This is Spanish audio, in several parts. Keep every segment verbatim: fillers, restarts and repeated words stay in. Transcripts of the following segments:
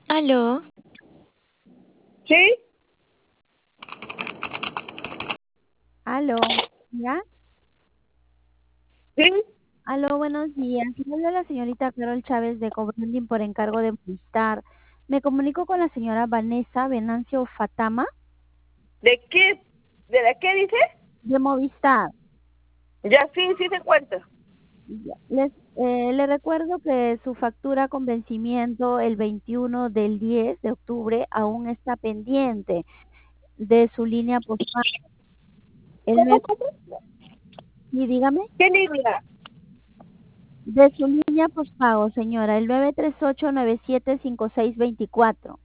¿Aló? ¿Sí? Aló, ¿ya? ¿Sí? Aló, buenos días. Le habla la señorita Carol Chávez de Cobranding por encargo de Movistar. Me comunico con la señora Vanessa Venancio Fatama ¿De qué? ¿De la qué dice? de Movistar. Ya, sí, sí se cuenta. Ya. Les, eh, le recuerdo que su factura con vencimiento el veintiuno del diez de octubre aún está pendiente de su línea postal. El ¿Cómo, mes, cómo? y dígame, ¿Qué línea? de su línea postpago, señora, el nueve tres ocho nueve siete cinco seis dos cuatro.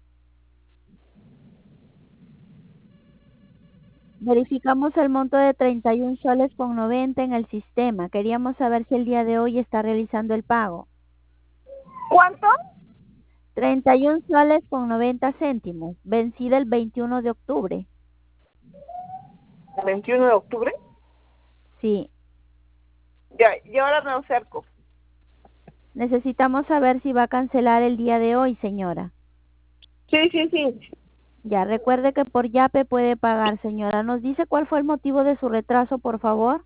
Verificamos el monto de treinta y un soles con noventa en el sistema. Queríamos saber si el día de hoy está realizando el pago. ¿Cuánto? treinta y un soles con noventa céntimos, vencida el veintiuno de octubre. ¿El veintiuno de octubre? Sí. Ya, y ahora me acerco. Necesitamos saber si va a cancelar el día de hoy, señora. Sí, sí, sí. Ya, recuerde que por Yape puede pagar, señora. ¿Nos dice cuál fue el motivo de su retraso, por favor?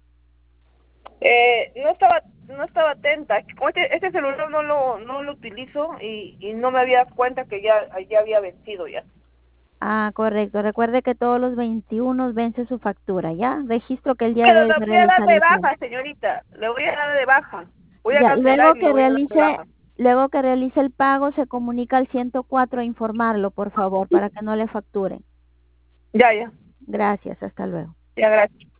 Eh, no estaba no estaba atenta. Como Este, este celular no lo no lo utilizo y, y no me había dado cuenta que ya, ya había vencido ya. Ah, correcto. Recuerde que todos los veintiuno vence su factura, ¿ya? Registro que el día de Pero hoy le va a voy a dar realizar de el pago. baja, señorita. Le voy a dar de baja. Voy a Ya, cancelar luego y le que voy a dar de realice, baja. luego que realice el pago, se comunica al ciento cuatro a informarlo, por favor, para que no le facturen. Ya, ya. Gracias, hasta luego. Ya, gracias.